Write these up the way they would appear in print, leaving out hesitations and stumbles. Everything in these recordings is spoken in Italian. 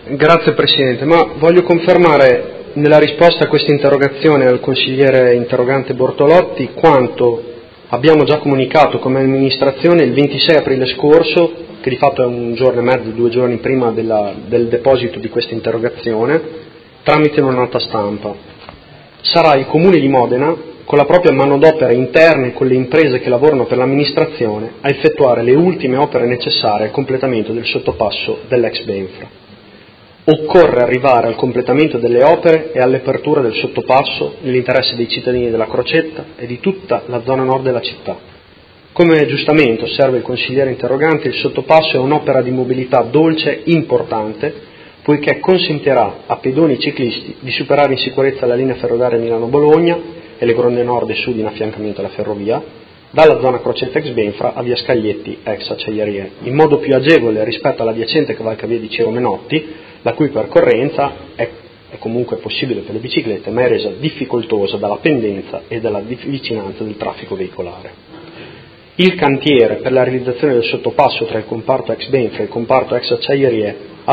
Grazie Presidente, ma voglio confermare nella risposta a questa interrogazione al consigliere interrogante Bortolotti quanto abbiamo già comunicato come amministrazione il 26 aprile scorso, che di fatto è un giorno e mezzo, 2 giorni prima del deposito di questa interrogazione, tramite una nota stampa. Sarà il Comune di Modena, con la propria manodopera interna e con le imprese che lavorano per l'amministrazione, a effettuare le ultime opere necessarie al completamento del sottopasso dell'ex Benfra. Occorre arrivare al completamento delle opere e all'apertura del sottopasso nell'interesse dei cittadini della Crocetta e di tutta la zona nord della città. Come giustamente osserva il consigliere interrogante, il sottopasso è un'opera di mobilità dolce importante, poiché consentirà a pedoni e ciclisti di superare in sicurezza la linea ferroviaria Milano-Bologna e le gronde nord e sud in affiancamento alla ferrovia, dalla zona Crocetta ex Benfra a via Scaglietti ex Acciaierie, in modo più agevole rispetto all'adiacente cavalcavia di Ciro Menotti, la cui percorrenza è comunque possibile per le biciclette, ma è resa difficoltosa dalla pendenza e dalla vicinanza del traffico veicolare. Il cantiere per la realizzazione del sottopasso tra il comparto ex Benfra e il comparto ex Acciaierie ha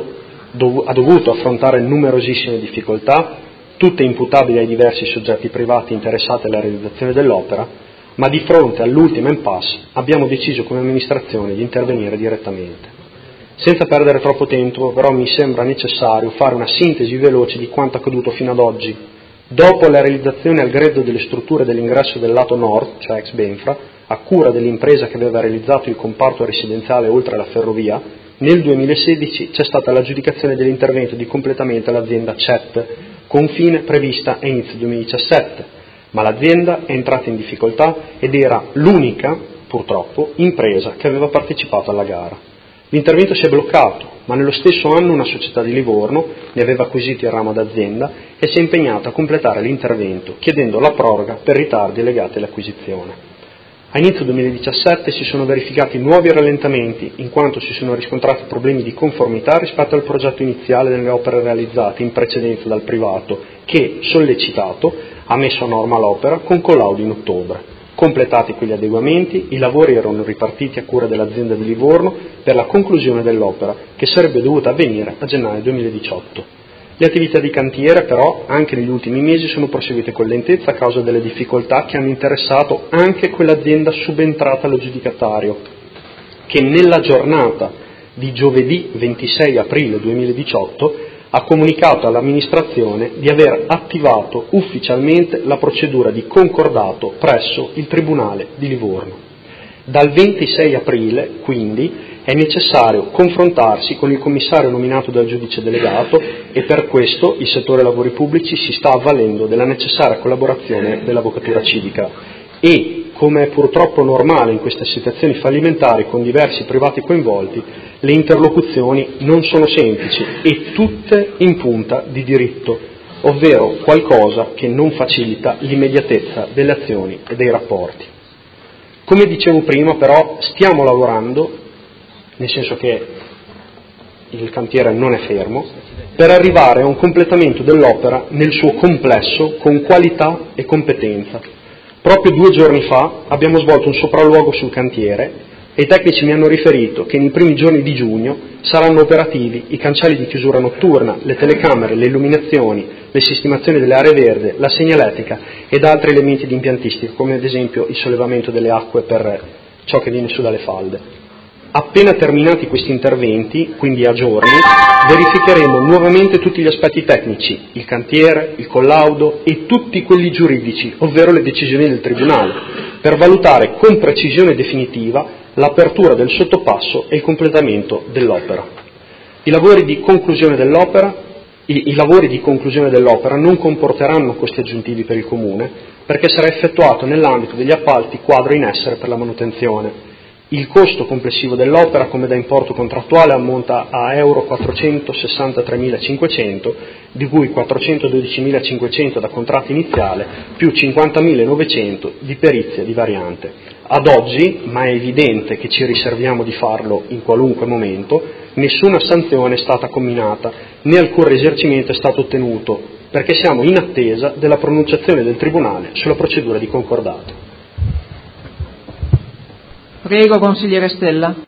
dovuto affrontare numerosissime difficoltà, tutte imputabili ai diversi soggetti privati interessati alla realizzazione dell'opera, ma di fronte all'ultima impasse abbiamo deciso come amministrazione di intervenire direttamente. Senza perdere troppo tempo, però, mi sembra necessario fare una sintesi veloce di quanto accaduto fino ad oggi. Dopo la realizzazione al grezzo delle strutture dell'ingresso del lato nord, cioè ex Benfra, a cura dell'impresa che aveva realizzato il comparto residenziale oltre la ferrovia, nel 2016 c'è stata l'aggiudicazione dell'intervento di completamento all'azienda CET, con fine prevista a inizio 2017, ma l'azienda è entrata in difficoltà ed era l'unica, purtroppo, impresa che aveva partecipato alla gara. L'intervento si è bloccato, ma nello stesso anno una società di Livorno ne aveva acquisito il ramo d'azienda e si è impegnata a completare l'intervento, chiedendo la proroga per ritardi legati all'acquisizione. A inizio 2017 si sono verificati nuovi rallentamenti, in quanto si sono riscontrati problemi di conformità rispetto al progetto iniziale delle opere realizzate in precedenza dal privato, che, sollecitato, ha messo a norma l'opera con collaudo in ottobre. Completati quegli adeguamenti, i lavori erano ripartiti a cura dell'azienda di Livorno per la conclusione dell'opera, che sarebbe dovuta avvenire a gennaio 2018. Le attività di cantiere, però, anche negli ultimi mesi sono proseguite con lentezza a causa delle difficoltà che hanno interessato anche quell'azienda subentrata all'aggiudicatario, che nella giornata di giovedì 26 aprile 2018 ha comunicato all'amministrazione di aver attivato ufficialmente la procedura di concordato presso il Tribunale di Livorno. Dal 26 aprile, quindi, è necessario confrontarsi con il commissario nominato dal giudice delegato e per questo il settore lavori pubblici si sta avvalendo della necessaria collaborazione dell'Avvocatura Civica e, come è purtroppo normale in queste situazioni fallimentari con diversi privati coinvolti, le interlocuzioni non sono semplici e tutte in punta di diritto, ovvero qualcosa che non facilita l'immediatezza delle azioni e dei rapporti. Come dicevo prima, però, stiamo lavorando, nel senso che il cantiere non è fermo, per arrivare a un completamento dell'opera nel suo complesso con qualità e competenza. Proprio 2 giorni fa abbiamo svolto un sopralluogo sul cantiere e i tecnici mi hanno riferito che nei primi giorni di giugno saranno operativi i cancelli di chiusura notturna, le telecamere, le illuminazioni, le sistemazioni delle aree verdi, la segnaletica ed altri elementi di impiantistica, come ad esempio il sollevamento delle acque per ciò che viene su dalle falde. Appena terminati questi interventi, quindi a giorni, verificheremo nuovamente tutti gli aspetti tecnici, il cantiere, il collaudo e tutti quelli giuridici, ovvero le decisioni del Tribunale, per valutare con precisione definitiva l'apertura del sottopasso e il completamento dell'opera. I lavori di conclusione dell'opera non comporteranno costi aggiuntivi per il Comune, perché sarà effettuato nell'ambito degli appalti quadro in essere per la manutenzione. Il costo complessivo dell'opera, come da importo contrattuale, ammonta a euro 463.500, di cui 412.500 da contratto iniziale, più 50.900 di perizia di variante. Ad oggi, ma è evidente che ci riserviamo di farlo in qualunque momento, nessuna sanzione è stata comminata, né alcun risarcimento è stato ottenuto, perché siamo in attesa della pronunciazione del Tribunale sulla procedura di concordato. Prego, consigliere Stella.